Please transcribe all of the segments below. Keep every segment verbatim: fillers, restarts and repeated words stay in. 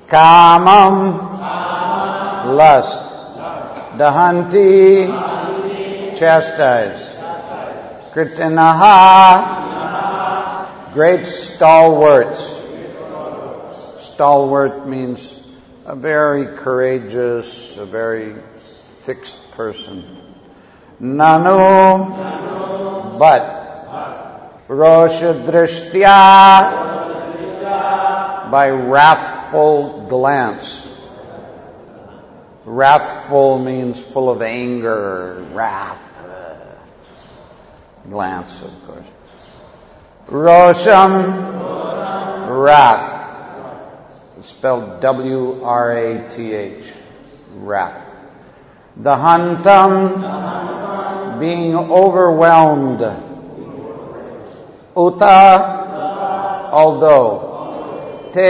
Kamam, lust. Dahanti, chastise. Kritinaha, great stalwarts. Stalwart means a very courageous, a very fixed person. Nanu, but. Rosha Drishtya, by wrathful glance. Wrathful means full of anger, wrath. Glance, of course. Rosham, wrath. It's spelled W R A T H. Wrath. Dahantam, being overwhelmed. Uta, although. Te,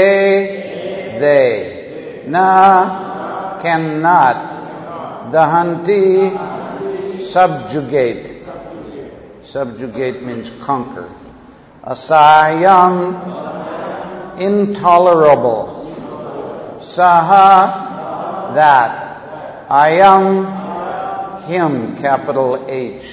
they. Na, cannot. Dahanti, subjugate. Subjugate means conquer. Asayam, intolerable. Saha, that. Ayam, him, capital H.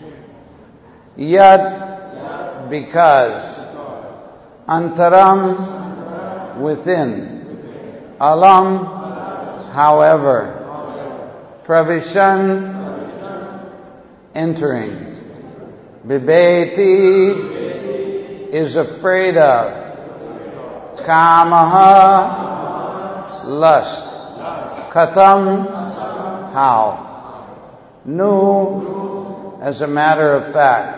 Yat, because. Antaram, within. Alam, however. Pravishan, entering. Bibeti, is afraid of. Kamaha, lust. Katham, how. Nu, as a matter of fact.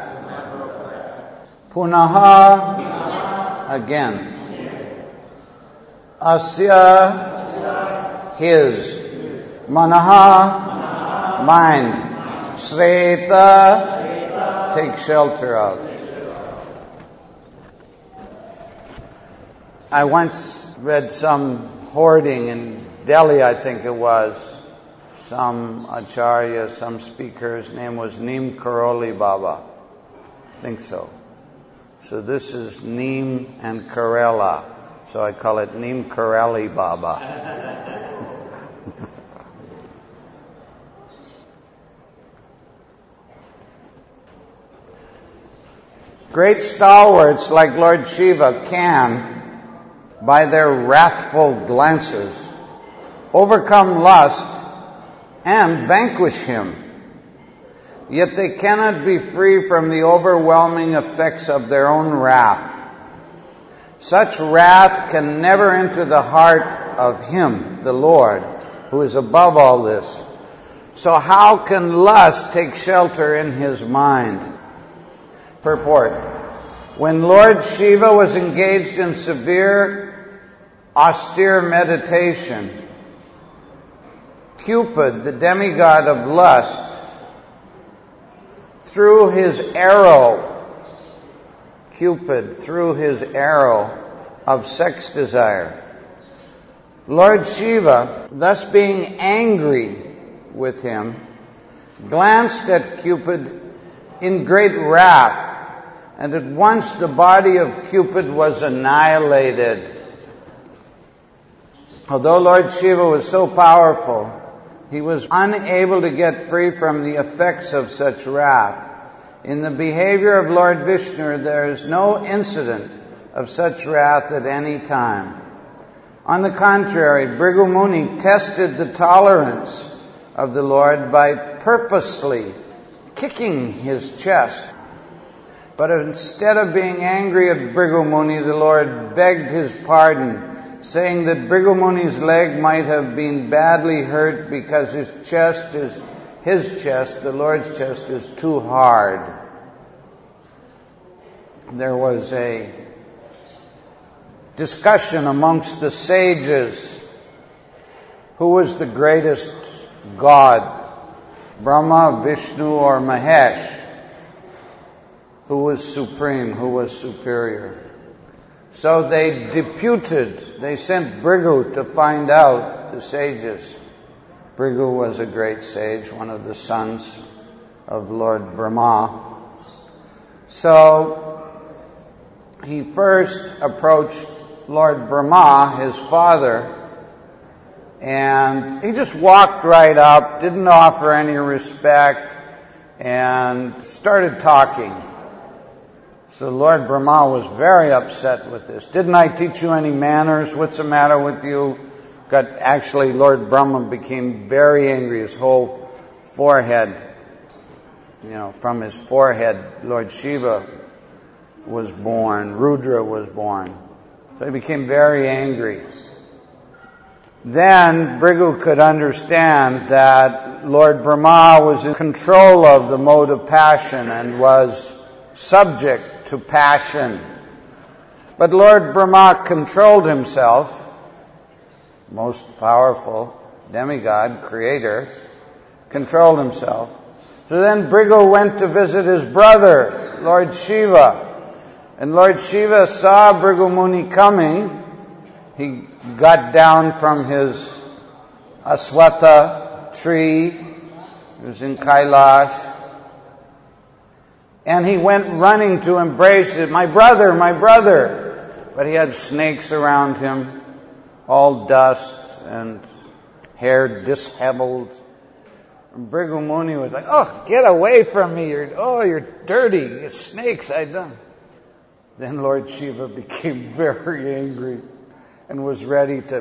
Punaha, again. Asya, his. Manaha, mind. Sreta, take shelter of. I once read some hoarding in Delhi, I think it was. Some acharya, some speaker, his name was Neem Karoli Baba. I think so. So this is Neem and Karela. So I call it Neem Kareli Baba. Great stalwarts like Lord Shiva can, by their wrathful glances, overcome lust and vanquish him. Yet they cannot be free from the overwhelming effects of their own wrath. Such wrath can never enter the heart of him, the Lord, who is above all this. So how can lust take shelter in his mind? Purport. When Lord Shiva was engaged in severe, austere meditation, Cupid, the demigod of lust, threw his arrow, Cupid threw his arrow of sex desire. Lord Shiva, thus being angry with him, glanced at Cupid in great wrath, and at once the body of Cupid was annihilated. Although Lord Shiva was so powerful, he was unable to get free from the effects of such wrath. In the behavior of Lord Vishnu, there is no incident of such wrath at any time. On the contrary, Bhrigu Muni tested the tolerance of the Lord by purposely kicking his chest. But instead of being angry at Bhrigu Muni, the Lord begged his pardon, saying that Bhrigu Muni's leg might have been badly hurt because his chest is, his chest, the Lord's chest, is too hard. There was a discussion amongst the sages who was the greatest god, Brahma, Vishnu, or Mahesh. Who was supreme, who was superior. So they deputed, they sent Bhrigu to find out, the sages. Bhrigu was a great sage, one of the sons of Lord Brahma. So he first approached Lord Brahma, his father, And he just walked right up, didn't offer any respect, and started talking. So Lord Brahma was very upset with this. Didn't I teach you any manners? What's the matter with you? Got actually, Lord Brahma became very angry. His whole forehead, you know, from his forehead, Lord Shiva was born. Rudra was born. So he became very angry. Then Bhrigu could understand that Lord Brahma was in control of the mode of passion and was subject to passion. But Lord Brahma controlled himself, most powerful demigod, creator, controlled himself. So then Bhrigu went to visit his brother, Lord Shiva. And Lord Shiva saw Bhrigu Muni coming. He got down from his Aswatha tree. He was in Kailash. And he went running to embrace it. My brother, my brother. But he had snakes around him, all dust and hair disheveled. And Bhrigu Muni was like, oh, get away from me. You're, oh, you're dirty. You're snakes, I done. Then Lord Shiva became very angry and was ready to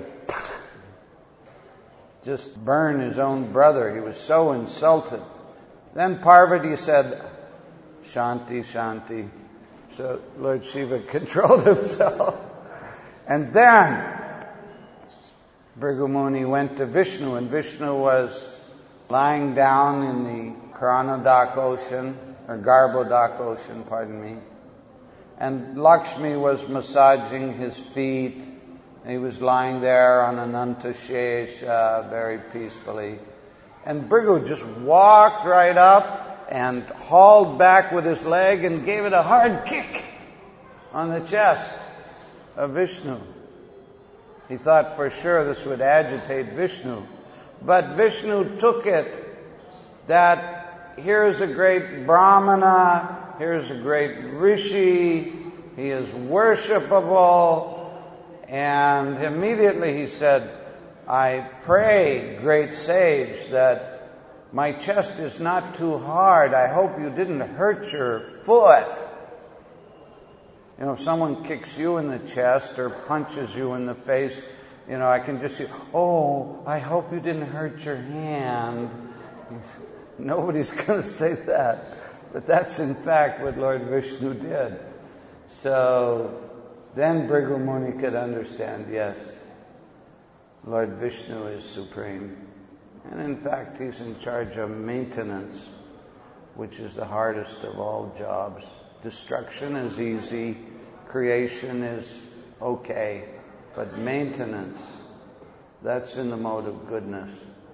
just burn his own brother. He was so insulted. Then Parvati said, Shanti, Shanti. So Lord Shiva controlled himself. And then Bhrigu Muni went to Vishnu, and Vishnu was lying down in the Karanadak ocean, or Garbhodak ocean, pardon me. And Lakshmi was massaging his feet. He was lying there on Ananta Shesha very peacefully. And Bhrigu just walked right up and hauled back with his leg and gave it a hard kick on the chest of Vishnu. He thought for sure this would agitate Vishnu. But Vishnu took it that here's a great Brahmana, here's a great Rishi, he is worshipable. And immediately he said, I pray, great sage, that my chest is not too hard. I hope you didn't hurt your foot. You know, if someone kicks you in the chest or punches you in the face, you know, I can just say, oh, I hope you didn't hurt your hand. Nobody's going to say that. But that's in fact what Lord Vishnu did. So then Bhrigu Muni could understand, yes, Lord Vishnu is supreme. And in fact, he's in charge of maintenance, which is the hardest of all jobs. Destruction is easy, creation is okay, but maintenance, that's in the mode of goodness.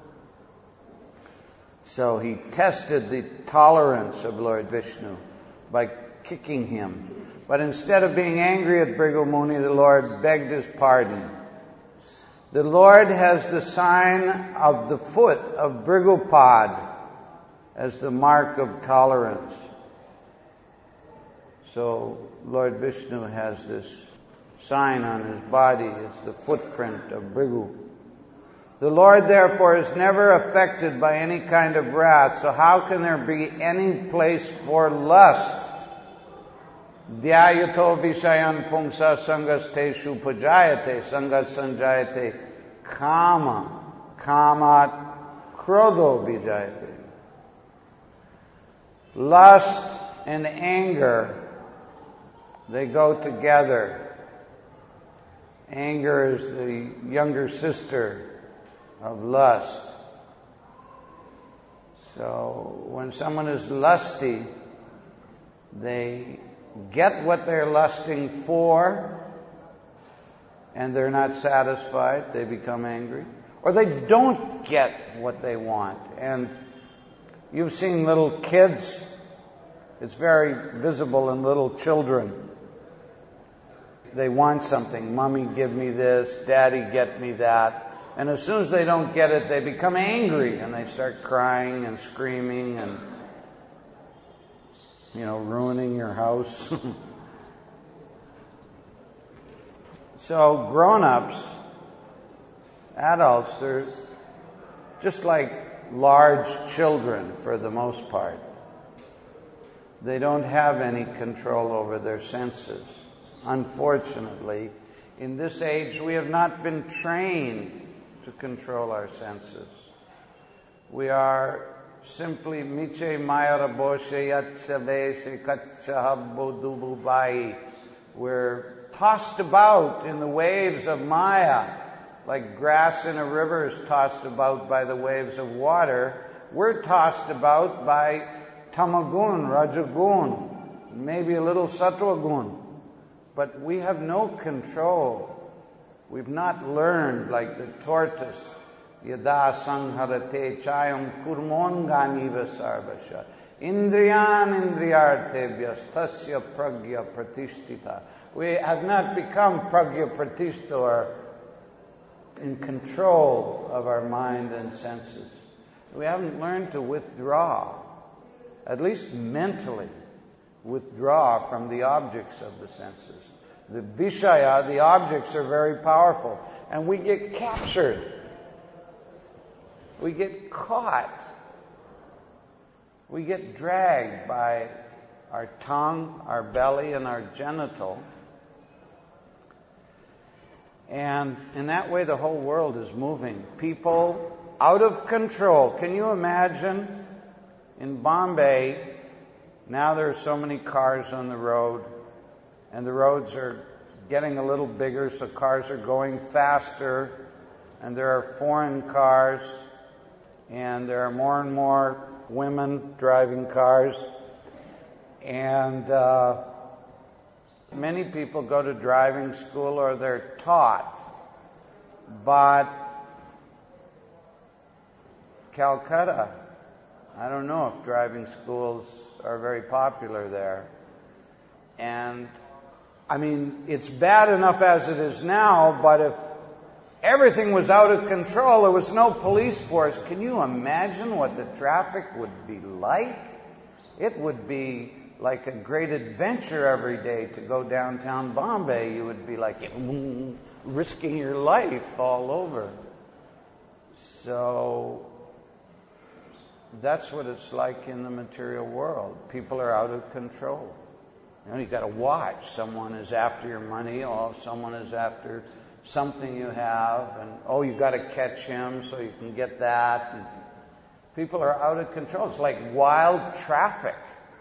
So he tested the tolerance of Lord Vishnu by kicking him. But instead of being angry at Bhrigu Muni, the Lord begged his pardon. The Lord has the sign of the foot of Bhrigupad as the mark of tolerance. So Lord Vishnu has this sign on his body. It's the footprint of Bhrigu. The Lord, therefore, is never affected by any kind of wrath. So how can there be any place for lust? Dhyayato vishayan pumsa sangasteshu pujayate sangat sanjayate kama kamat krodho vijayate. Lust and anger, they go together. Anger is the younger sister of lust. So when someone is lusty, they get what they're lusting for, and they're not satisfied, they become angry. Or they don't get what they want. And you've seen little kids, it's very visible in little children. They want something. Mommy, give me this. Daddy, get me that. And as soon as they don't get it, they become angry, and they start crying and screaming and, you know, ruining your house. So grown-ups, adults, they're just like large children for the most part. They don't have any control over their senses. Unfortunately, in this age, we have not been trained to control our senses. We are simply miche mayaraboshe yatsavese katsahabbodububai. We're tossed about in the waves of Maya, like grass in a river is tossed about by the waves of water. We're tossed about by tamagun, rajagun, maybe a little sattvagun. But we have no control. We've not learned, like the tortoise, yada sangharate chayam kurmon ganiva sarvasha indriyan indriyartebhyas tasya pragya pratishtita. We have not become pragya pratishta, or in control of our mind and senses. We haven't learned to withdraw, at least mentally, withdraw from the objects of the senses. The vishaya, the objects, are very powerful, and we get captured. We get caught. We get dragged by our tongue, our belly, and our genital. And in that way, the whole world is moving. People out of control. Can you imagine in Bombay, now there are so many cars on the road, and the roads are getting a little bigger, so cars are going faster, and there are foreign cars, and there are more and more women driving cars, and uh, many people go to driving school or they're taught, but Calcutta, I don't know if driving schools are very popular there. And I mean, it's bad enough as it is now, but if everything was out of control, there was no police force, can you imagine what the traffic would be like? It would be like a great adventure every day to go downtown Bombay. You would be like risking your life all over. So that's what it's like in the material world. People are out of control. You know, you got to watch. Someone is after your money, or someone is after something you have, and oh, you got to catch him so you can get that. And people are out of control. It's like wild traffic.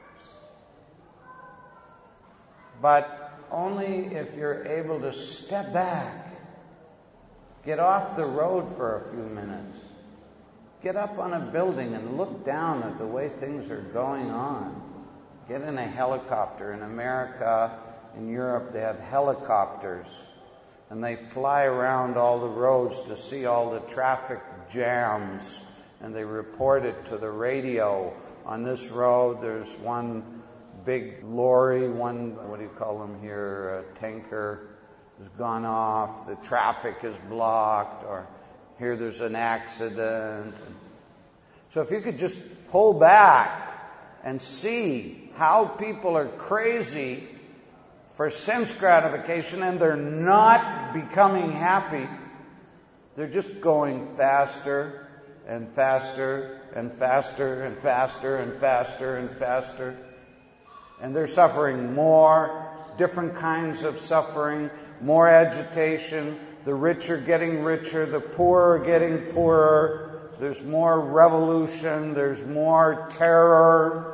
But only if you're able to step back, get off the road for a few minutes, get up on a building and look down at the way things are going on. Get in a helicopter. In America, in Europe, they have helicopters, and they fly around all the roads to see all the traffic jams, and they report it to the radio. On this road, there's one big lorry, one, what do you call them here, a tanker has gone off, the traffic is blocked, or here there's an accident. So if you could just pull back and see how people are crazy for sense gratification, and they're not becoming happy, they're just going faster and faster and faster and faster and faster and faster. And they're suffering more, different kinds of suffering, more agitation. The rich are getting richer, the poor are getting poorer. There's more revolution, there's more terror.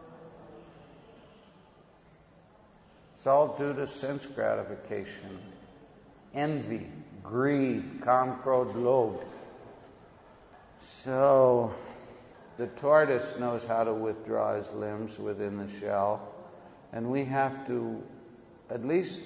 It's all due to sense gratification, envy, greed, kam, krodh, lobh. So the tortoise knows how to withdraw his limbs within the shell, and we have to at least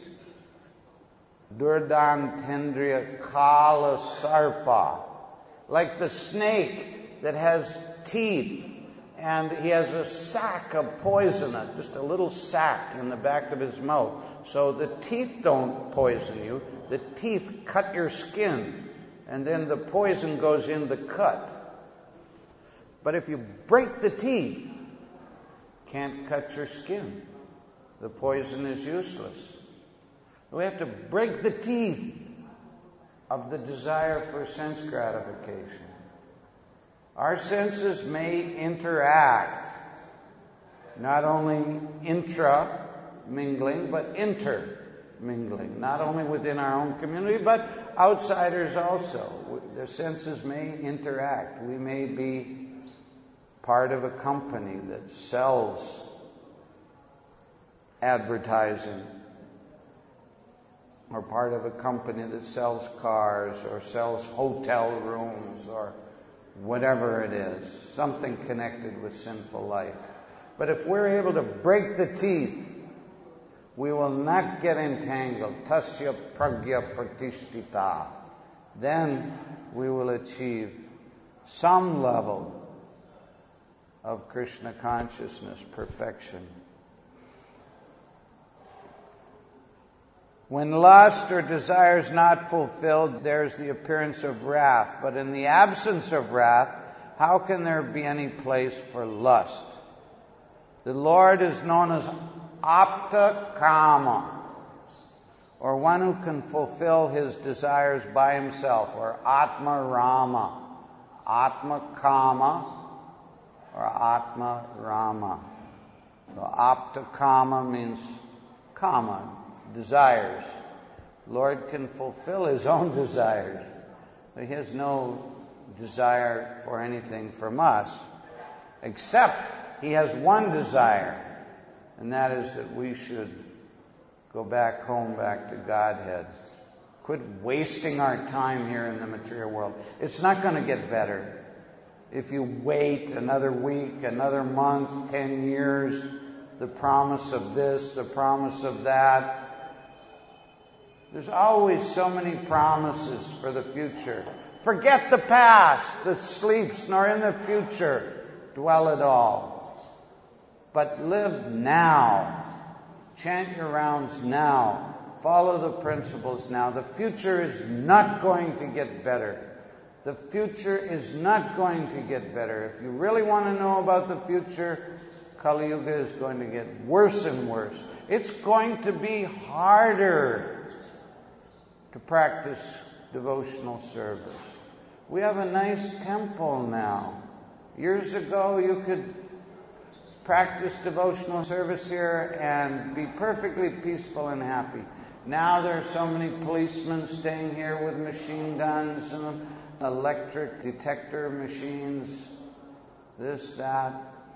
durdan tendriya kala sarpa, like the snake that has teeth, and he has a sac of poison, just a little sac in the back of his mouth. So the teeth don't poison you. The teeth cut your skin, and then the poison goes in the cut. But if you break the teeth, can't cut your skin. The poison is useless. We have to break the teeth of the desire for sense gratification. Our senses may interact, not only intra-mingling, but inter-mingling, not only within our own community, but outsiders also. The senses may interact. We may be part of a company that sells advertising, or part of a company that sells cars or sells hotel rooms or whatever it is, something connected with sinful life. But if we're able to break the teeth, we will not get entangled. Tasya pragya pratishtita. Then we will achieve some level of Krishna consciousness, perfection. When lust or desire is not fulfilled, there's the appearance of wrath. But in the absence of wrath, how can there be any place for lust? The Lord is known as Apta Kama, or one who can fulfill his desires by himself, or Atma Rama. Atma Kama, or Atma Rama. So Apta Kama means Kama, desires. Lord can fulfill his own desires. He has no desire for anything from us, except he has one desire, and that is that we should go back home, back to Godhead. Quit wasting our time here in the material world. It's not going to get better. If you wait another week, another month, ten years, the promise of this, the promise of that. There's always so many promises for the future. Forget the past that sleeps, nor in the future dwell at all. But live now. Chant your rounds now. Follow the principles now. The future is not going to get better. The future is not going to get better. If you really want to know about the future, Kali Yuga is going to get worse and worse. It's going to be harder to practice devotional service. We have a nice temple now. Years ago, you could practice devotional service here and be perfectly peaceful and happy. Now there are so many policemen staying here with machine guns and electric detector machines, this, that.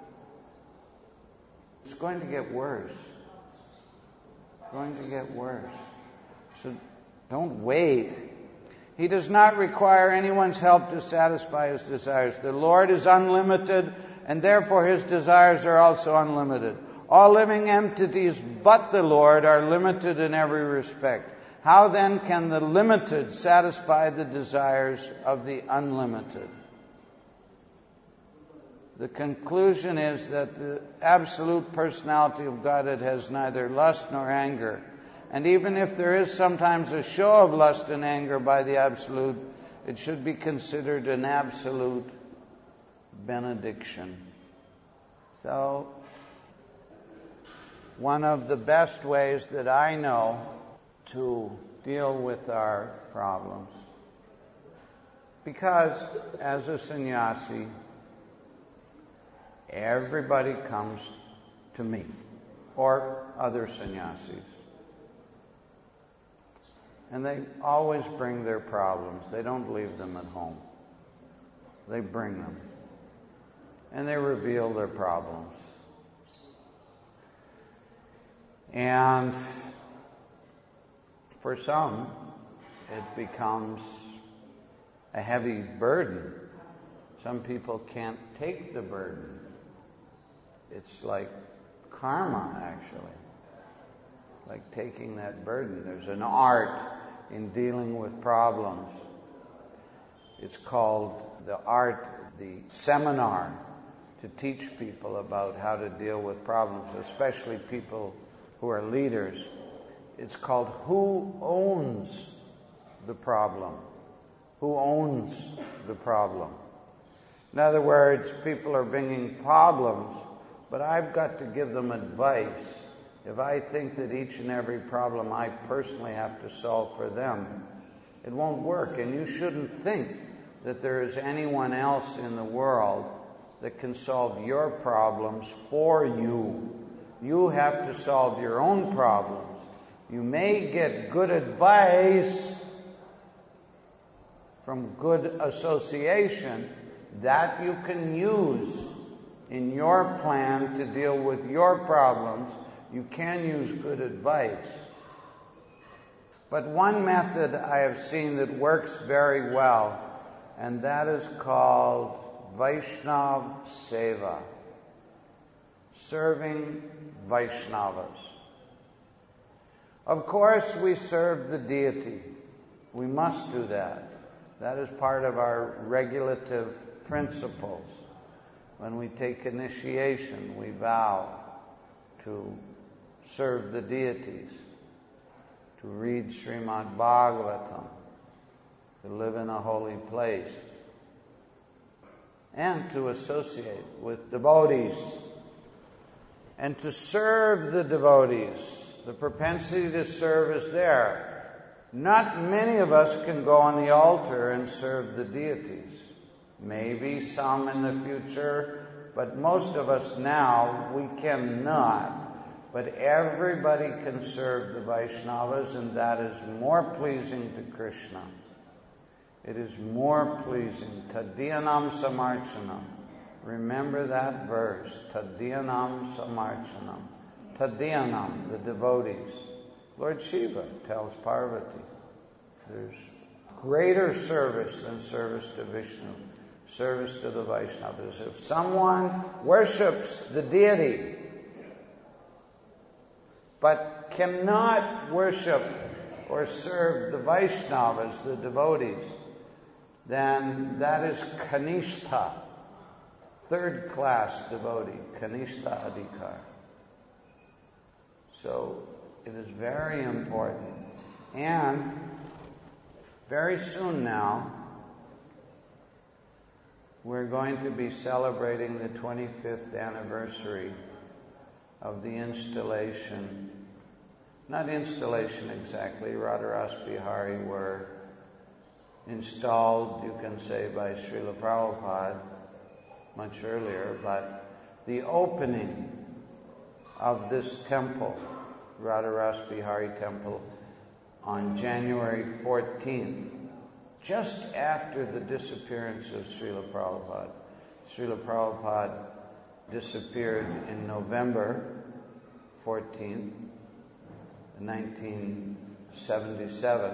It's going to get worse. It's going to get worse. So don't wait. He does not require anyone's help to satisfy his desires. The Lord is unlimited, and therefore his desires are also unlimited. All living entities but the Lord are limited in every respect. How then can the limited satisfy the desires of the unlimited? The conclusion is that the absolute personality of Godhead has neither lust nor anger. And even if there is sometimes a show of lust and anger by the Absolute, it should be considered an absolute benediction. So, one of the best ways that I know to deal with our problems, because as a sannyasi, everybody comes to me or other sannyasis. And they always bring their problems. They don't leave them at home. They bring them. And they reveal their problems. And for some, it becomes a heavy burden. Some people can't take the burden. It's like karma, actually. Like taking that burden. There's an art in dealing with problems. It's called the art, the seminar, to teach people about how to deal with problems, especially people who are leaders. It's called Who Owns the Problem? Who owns the problem? In other words, people are bringing problems, but I've got to give them advice. If I think that each and every problem I personally have to solve for them, It won't work, and you shouldn't think that there is anyone else in the world that can solve your problems for you. You have to solve your own problems. You may get good advice from good association that you can use in your plan to deal with your problems. You can use good advice. But one method I have seen that works very well, and that is called Vaishnav Seva, serving Vaishnavas. Of course, we serve the deity. We must do that. That is part of our regulative principles. When we take initiation, we vow to serve the deities, to read Srimad Bhagavatam, to live in a holy place, and to associate with devotees, and to serve the devotees. The propensity to serve is there. Not many of us can go on the altar and serve the deities. Maybe some in the future, but most of us now, we cannot. But everybody can serve the Vaishnavas, and that is more pleasing to Krishna. It is more pleasing. Taddiyanam samarchanam. Remember that verse. Taddiyanam samarchanam. Taddiyanam, the devotees. Lord Shiva tells Parvati, there's greater service than service to Vishnu, service to the Vaishnavas. If someone worships the deity, but cannot worship or serve the Vaishnavas, the devotees, then that is Kanishta, third class devotee, Kanishta Adhikar. So it is very important. And very soon now, we're going to be celebrating the twenty-fifth anniversary of the installation, not installation exactly, Radharas Bihari were installed, you can say, by Srila Prabhupada much earlier, but the opening of this temple, Radharas Bihari Temple, on January fourteenth, just after the disappearance of Srila Prabhupada. Srila Prabhupada disappeared in November fourteenth, nineteen seventy-seven,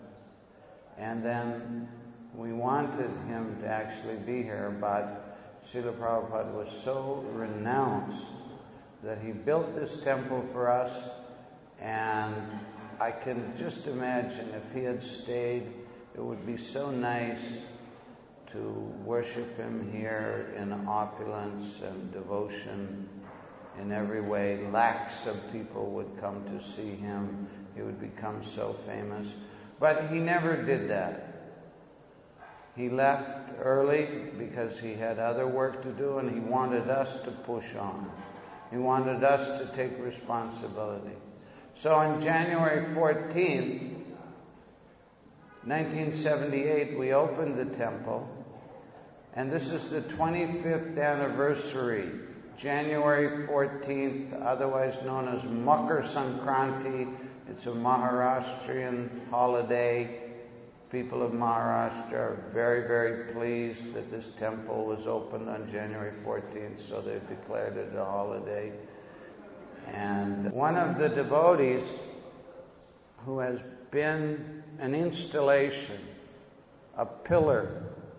and then we wanted him to actually be here, but Srila Prabhupada was so renounced that he built this temple for us, and I can just imagine if he had stayed, it would be so nice to worship him here in opulence and devotion in every way. Lakhs of people would come to see him. He would become so famous. But he never did that. He left early because he had other work to do, and he wanted us to push on. He wanted us to take responsibility. So on January fourteenth, nineteen seventy-eight, we opened the temple, and this is the twenty-fifth anniversary, January fourteenth, otherwise known as Makar Sankranti. It's a Maharashtrian holiday. People of Maharashtra are very, very pleased that this temple was opened on January fourteenth, so they've declared it a holiday. And one of the devotees who has been an installation, a pillar,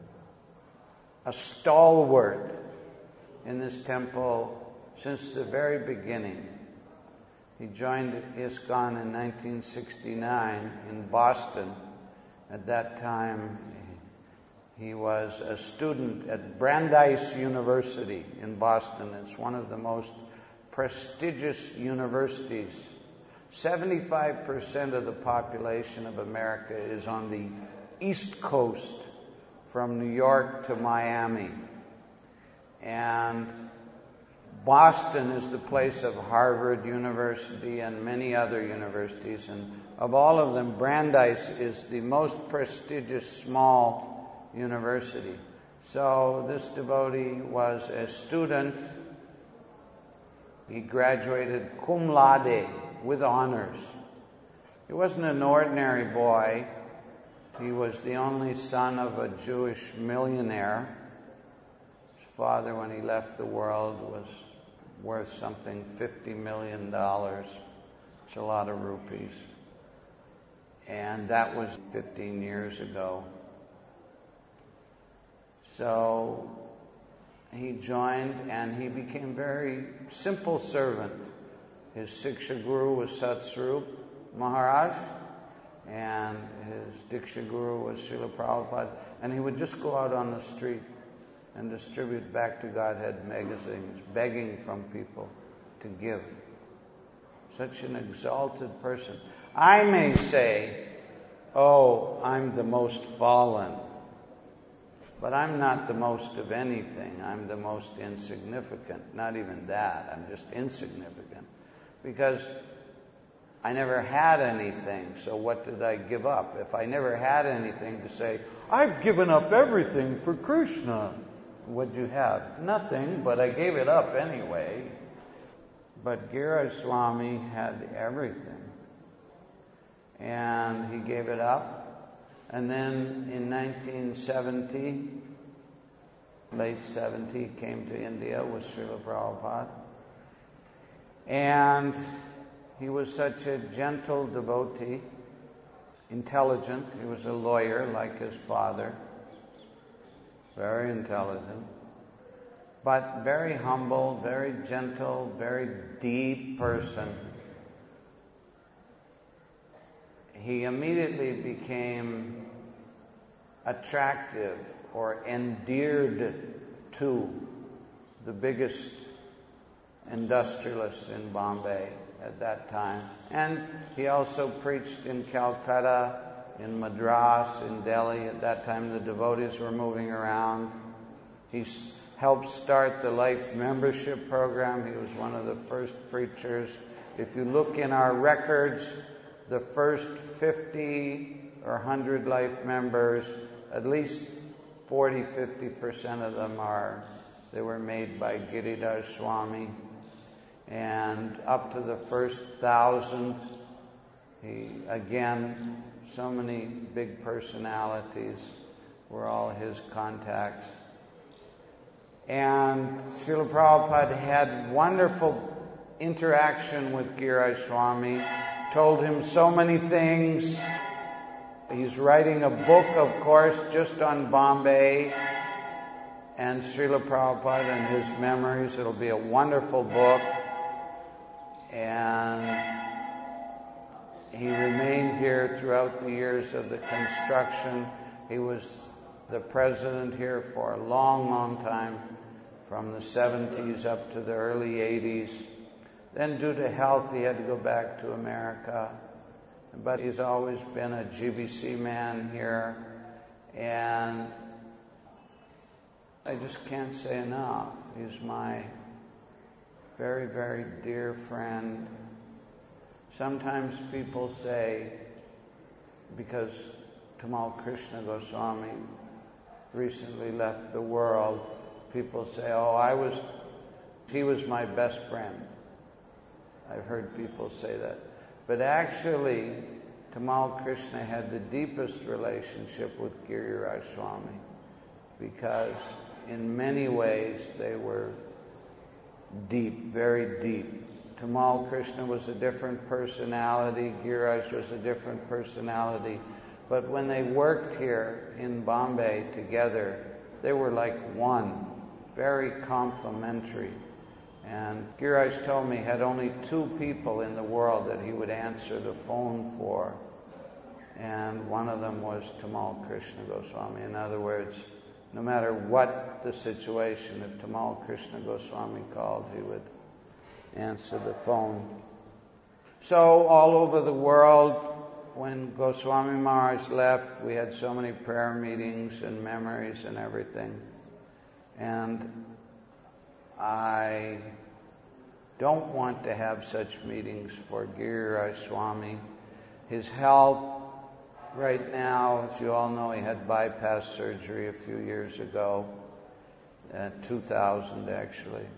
a stalwart in this temple since the very beginning. He joined ISKCON in nineteen sixty-nine in Boston. At that time, he was a student at Brandeis University in Boston. It's one of the most prestigious universities. seventy-five percent of the population of America is on the East Coast, from New York to Miami. And Boston is the place of Harvard University and many other universities, and of all of them, Brandeis is the most prestigious small university. So this devotee was a student. He graduated cum laude, with honors. He wasn't an ordinary boy. He was the only son of a Jewish millionaire. His father, when he left the world, was worth something fifty million dollars. It's a lot of rupees. And that was fifteen years ago. So he joined and he became very simple servant. His Siksha Guru was Satsvarup Maharaj, and his Diksha Guru was Srila Prabhupada, and he would just go out on the street and distribute Back to Godhead magazines, begging from people to give. Such an exalted person. I may say, oh, I'm the most fallen, but I'm not the most of anything. I'm the most insignificant. Not even that. I'm just insignificant. Because I never had anything, so what did I give up? If I never had anything to say, I've given up everything for Krishna, what'd you have? Nothing, but I gave it up anyway. But Giriraj Swami had everything. And he gave it up. And then in nineteen seventy, late seventy, he came to India with Srila Prabhupada. And he was such a gentle devotee, intelligent. He was a lawyer like his father, very intelligent, but very humble, very gentle, very deep person. He immediately became attractive or endeared to the biggest industrialists in Bombay at that time. And he also preached in Calcutta, in Madras, in Delhi. At that time, the devotees were moving around. He s- helped start the Life Membership Program. He was one of the first preachers. If you look in our records, the first fifty or one hundred Life members, at least forty, fifty percent of them are, they were made by Giriraj Swami. And up to the first thousand, he, again, so many big personalities were all his contacts. And Srila Prabhupada had wonderful interaction with Giriraj Swami, told him so many things. He's writing a book, of course, just on Bombay and Srila Prabhupada and his memories. It'll be a wonderful book. And he remained here throughout the years of the construction. He was the president here for a long, long time, from the seventies up to the early eighties. Then due to health, he had to go back to America. But he's always been a G B C man here. And I just can't say enough. He's my very, very dear friend. Sometimes people say, because Tamal Krishna Goswami recently left the world, people say, oh, I was, he was my best friend. I've heard people say that. But actually, Tamal Krishna had the deepest relationship with Giriraj Swami, because in many ways they were deep, very deep. Tamal Krishna was a different personality, Giriraj was a different personality, but when they worked here in Bombay together, they were like one, very complementary. And Giriraj told me he had only two people in the world that he would answer the phone for, and one of them was Tamal Krishna Goswami. In other words, no matter what the situation, if Tamal Krishna Goswami called, he would answer the phone. So all over the world, when Goswami Maharaj left, we had so many prayer meetings and memories and everything. And I don't want to have such meetings for Giriraj Swami. His health right now, as you all know, he had bypass surgery a few years ago, uh, two thousand actually.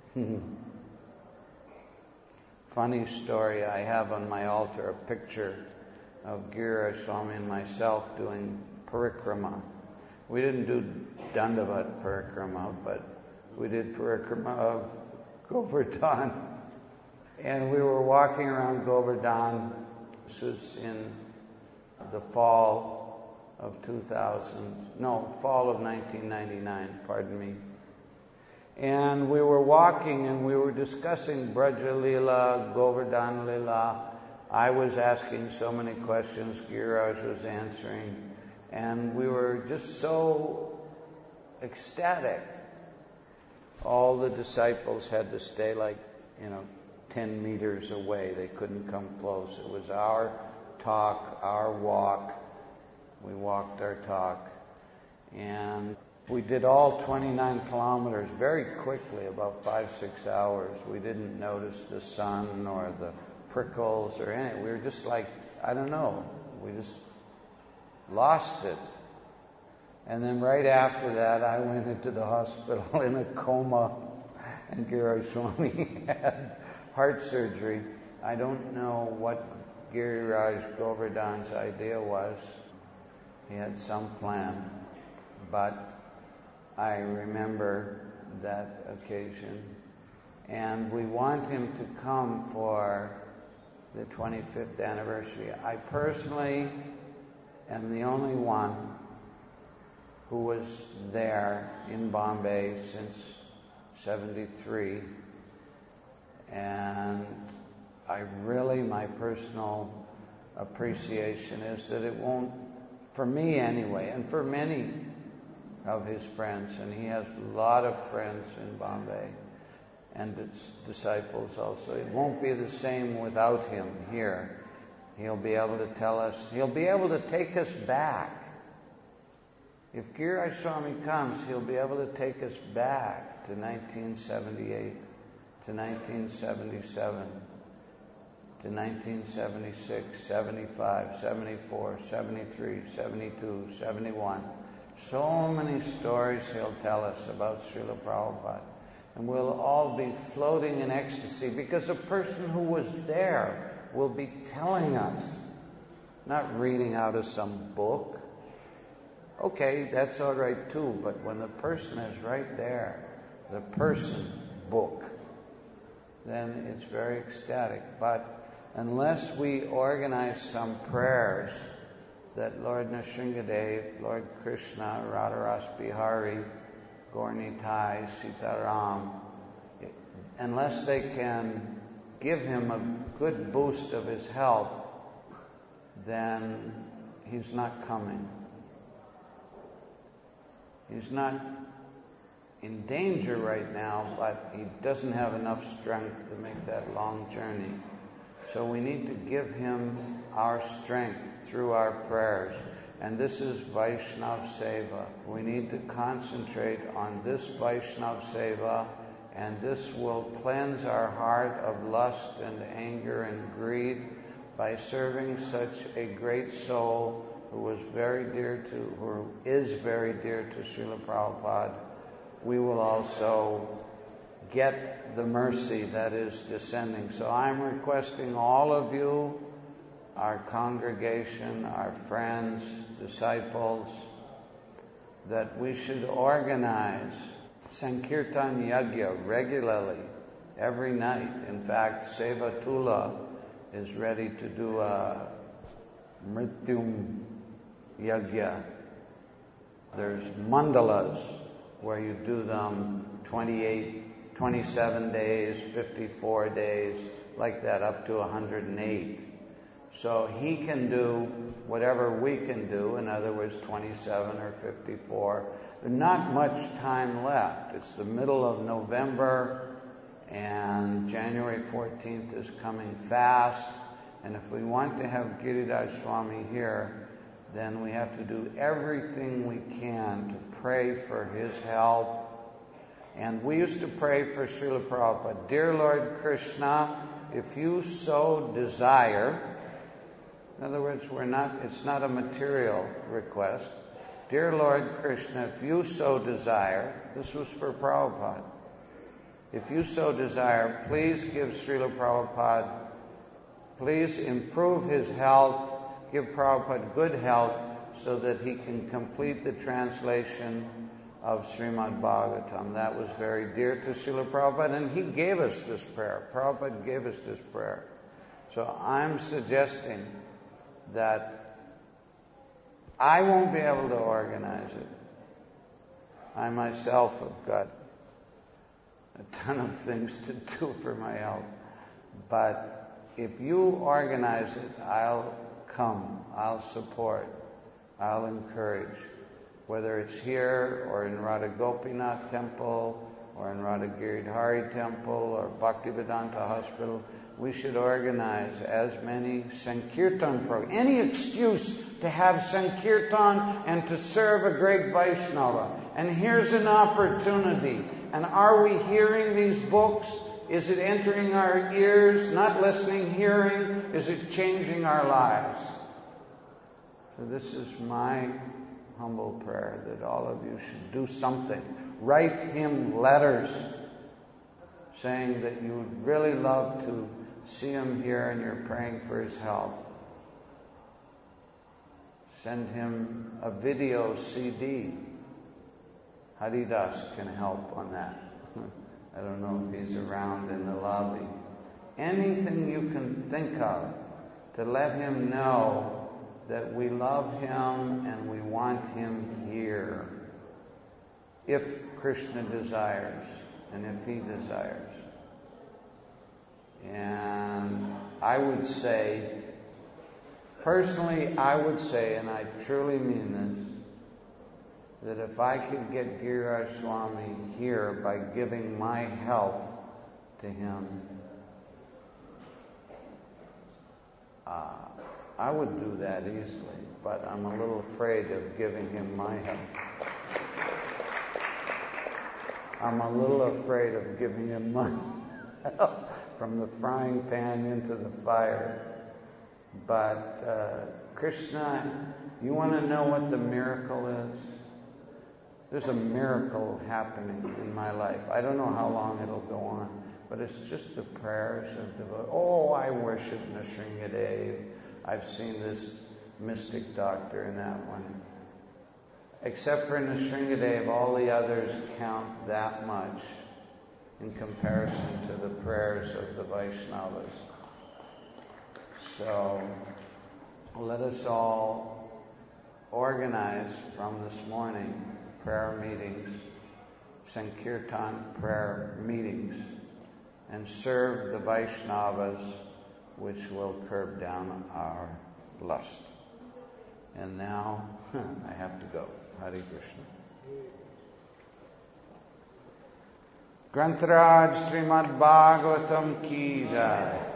Funny story, I have on my altar a picture of Giriraj Swami and myself doing parikrama. We didn't do Dandavat parikrama, but we did parikrama of Govardhan. And we were walking around Govardhan. This was in the fall of two thousand, no, fall of nineteen ninety-nine, pardon me. And we were walking and we were discussing Braja Lila, Govardhan Lila. I was asking so many questions, Giriraj was answering, and we were just so ecstatic. All the disciples had to stay like, you know, ten meters away. They couldn't come close. It was our talk, our walk. We walked our talk. And we did all twenty-nine kilometers very quickly, about five, six hours. We didn't notice the sun or the prickles or anything. We were just like, I don't know, we just lost it. And then right after that, I went into the hospital in a coma, and Giriraj Swami had heart surgery. I don't know what Giriraj Govardhan's idea was. He had some plan, but I remember that occasion. And we want him to come for the twenty-fifth anniversary. I personally am the only one who was there in Bombay since seventy-three. And I really, my personal appreciation is that it won't, for me anyway, and for many of his friends, and he has a lot of friends in Bombay, and its disciples also. It won't be the same without him here. He'll be able to tell us, he'll be able to take us back. If Giriraj Swami comes, he'll be able to take us back to nineteen seventy-eight, to nineteen seventy-seven, to nineteen seventy-six, seventy-five, seventy-four, seventy-three, seventy-two, seventy-one. So many stories he'll tell us about Srila Prabhupada. And we'll all be floating in ecstasy because a person who was there will be telling us, not reading out of some book. Okay, that's all right too, but when the person is right there, the person book, then it's very ecstatic. But unless we organize some prayers that Lord Nrsingadev, Lord Krishna, Radharas Bihari, Gaur-Nitai, Sitaram, unless they can give him a good boost of his health, then he's not coming. He's not in danger right now, but he doesn't have enough strength to make that long journey. So we need to give him our strength through our prayers. And this is Vaishnav Seva. We need to concentrate on this Vaishnav Seva, and this will cleanse our heart of lust and anger and greed by serving such a great soul who was very dear to, who is very dear to Srila Prabhupada. We will also get the mercy that is descending. So I'm requesting all of you, our congregation, our friends, disciples, that we should organize Sankirtan Yajna regularly, every night. In fact, Seva Tula is ready to do a Mrityum Yajna. There's mandalas where you do them twenty-eight, twenty-seven days, fifty-four days, like that, up to one hundred eight. So he can do whatever we can do, in other words, twenty-seven or fifty-four. There's not much time left. It's the middle of November, and January fourteenth is coming fast. And if we want to have Giriraj Swami here, then we have to do everything we can to pray for his health, And we used to pray for Srila Prabhupada, Dear Lord Krishna, if you so desire, in other words, we're not, it's not a material request. Dear Lord Krishna, if you so desire, this was for Prabhupada, if you so desire, please give Srila Prabhupada, please improve his health, give Prabhupada good health so that he can complete the translation of Srimad Bhagavatam. That was very dear to Srila Prabhupada, and he gave us this prayer. Prabhupada gave us this prayer. So I'm suggesting that I won't be able to organize it. I myself have got a ton of things to do for my health. But if you organize it, I'll come, I'll support, I'll encourage. Whether it's here or in Radha Gopinath Temple or in Radha Giridhari Temple or Bhaktivedanta Hospital, we should organize as many Sankirtan programs. Any excuse to have Sankirtan and to serve a great Vaishnava. And here's an opportunity. And are we hearing these books? Is it entering our ears? Not listening, hearing? Is it changing our lives? So this is my humble prayer that all of you should do something. Write him letters saying that you would really love to see him here and you're praying for his health. Send him a video C D. Haridas can help on that. I don't know if he's around in the lobby. Anything you can think of to let him know that we love him and we want him here, if Krishna desires and if he desires. And I would say, personally, I would say, and I truly mean this, that if I could get Giriraj Swami here by giving my help to him, uh, I would do that easily, but I'm a little afraid of giving him my help. I'm a little afraid of giving him my help from the frying pan into the fire. But uh, Krishna, you want to know what the miracle is? There's a miracle happening in my life. I don't know how long it'll go on, but it's just the prayers of devotees. Oh, I worship Nrsingadev. I've seen this mystic doctor in that one. Except for Nrsingadev, all the others count that much in comparison to the prayers of the Vaishnavas. So let us all organize from this morning prayer meetings, Sankirtan prayer meetings, and serve the Vaishnavas, which will curb down our lust. And now, I have to go. Hare Krishna. Grantaraj Srimad Bhagavatam ki jai.